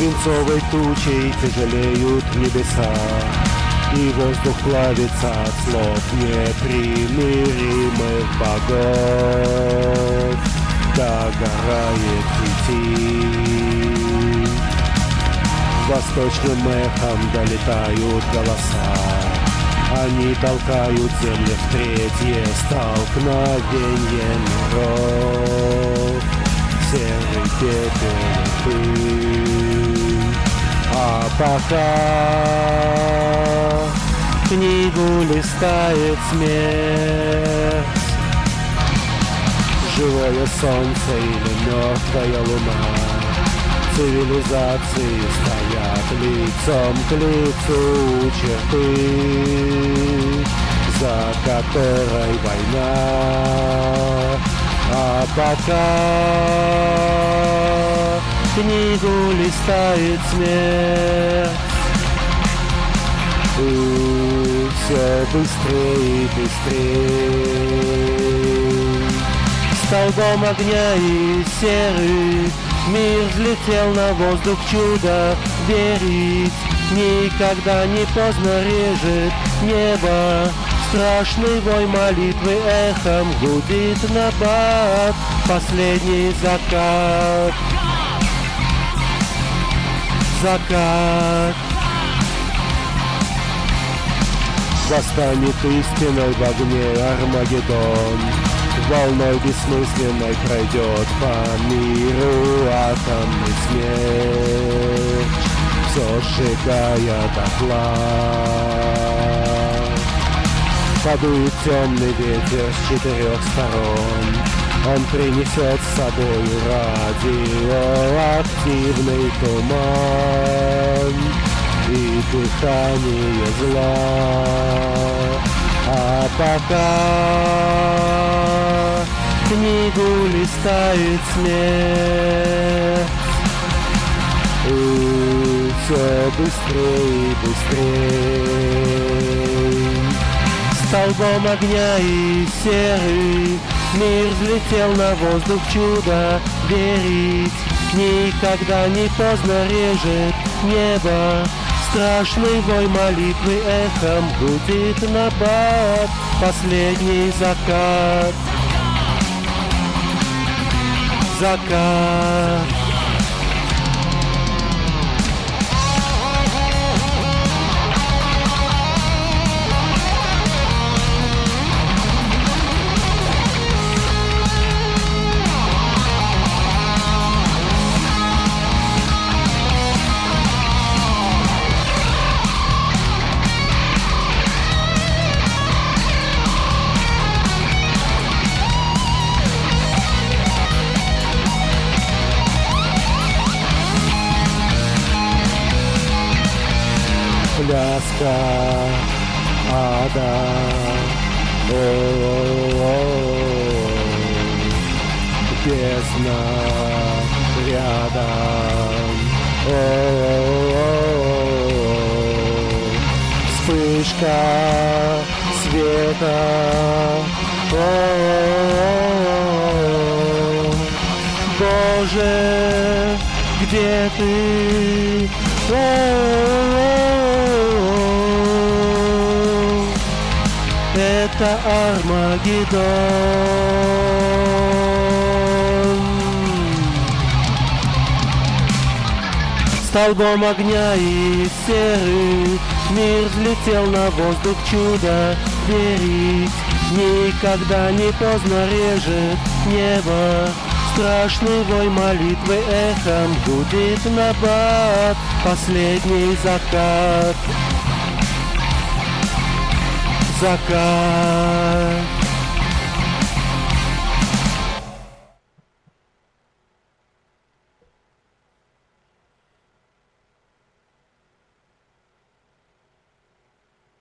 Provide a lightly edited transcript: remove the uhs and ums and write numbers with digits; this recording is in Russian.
Свинцовой тучей тяжелеют небеса, и воздух плавится от слов непримиримых богов. Догорает идти. Восточным эхом долетают голоса. Они толкают землю в третье столкновение миров. Серый пепел и пыль. А пока книгу листает смерть, живое солнце или мертвая луна, цивилизации стоят лицом к лицу у черты, за которой война. А пока книгу листает смерть, все быстрее и быстрее. Столбом огня и серы мир взлетел на воздух чудо. Верить никогда не поздно, режет небо. Страшный вой молитвы эхом гудит набат. Последний закат. Закат. Восстанет истиной в огне Армагеддон. Волной бессмысленной пройдет по миру атомный смерч, все сжигая дотла. Подует темный ветер с 4 сторон, он принесет с собою радиоактивный туман и дыхание зла. А пока книгу листает смерть, все быстрее и быстрее. Столбом огня и серы мир взлетел на воздух чудо. Верить никогда не поздно, режет небо. Страшный вой молитвы эхом гудит набат. Последний закат. Закат. Пляска ада, бездна рядом, вспышка света, Боже, где ты? Это Армагеддон. Столбом огня и серы мир взлетел на воздух чудо. Верить никогда не поздно, режет небо. Страшный вой молитвы эхом гудит набат. Последний закат. Закат.